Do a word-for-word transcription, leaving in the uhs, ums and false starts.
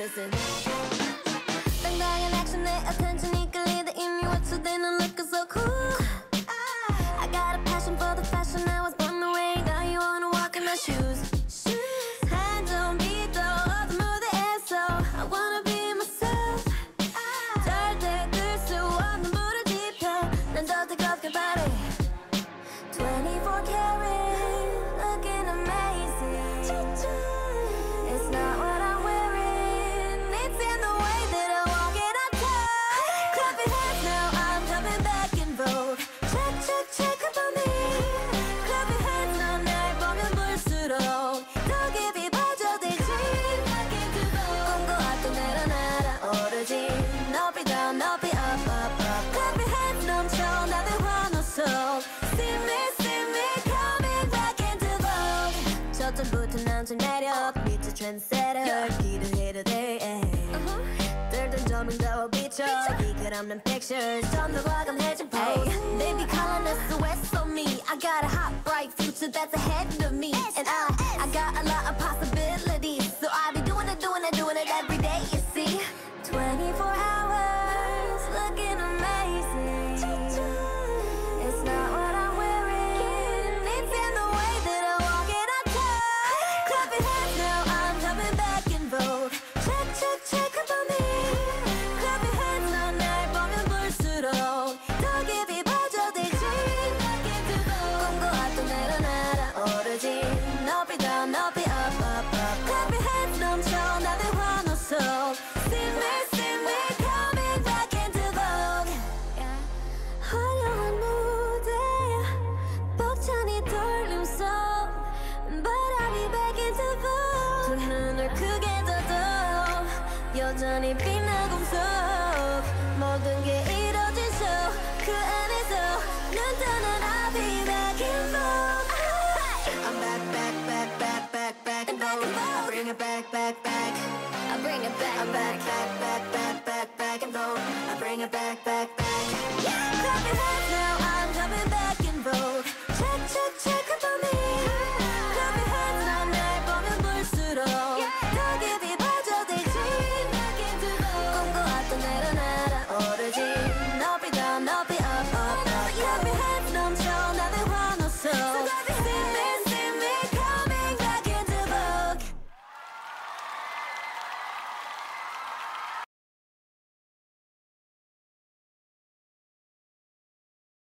Listen. 당당한 액션 내 attention이 끌리다 이미 완수되는 looking so cool. I got a passion for the fashion. I was born the way that you wanna walk in my shoes. 한점 비도 어둠 무대에서 I wanna be myself. 절대 끌 수 없는 물을 지펴 난 더 뜨겁게 바래. twenty-four karat looking amazing. It's not what I'm wearing, it's in the way that I walk and I talk. Clap your hands now, I'm coming back in vogue. Check, check, check up on me. Clap your hands now, 날 보면 볼수록 더 깊이 빠져들지. 꿈꿔왔던 대로 날아오르지. 높이 down, 높이 up, up, up. Clap your hands 넘쳐 나의 환호 속. See me, see me coming back into vogue. 저점부터 남친 매력 미쳐 trendsetter 기도해도 돼. 들던 조명 더 비춰 비글 없는 pictures 좀 더 과감해진 pose. Baby calling us the west on me. I got a hot bright future that's ahead of me. And I, I got a lot of possibilities. So I be doing it, doing it, doing it every day, you see. twenty-four hours looking amazing. It's not what I'm wearing, it's in the way that I walk and I talk. Clap your hands now, I'm coming back in vogue. Check, check, check up on me. Clap your hands now, 날 보면 볼수록 더 깊이 빠져들지. 꿈꿔왔던 대로 날아오르지. 높이 down, 높이 up, up, up. Clap your hands 넘쳐 나의 환호 속. See me, see me coming back into vogue. 화려한 무대 벅찬 이 떨림 속 But I'll be back into vogue. 두 눈을 크게 떠도 여전히 빛나고 속 모든 게 이뤄진 show 그 안에서 눈 뜨는 I'll be back in vogue. I'm back, back, back, back, back, back in vogue. I bring it back, back, back. I bring it back, I'm back, back, back, back, back, back in vogue. I bring it back, back, back. Yeah, clap your hands now, I'm coming back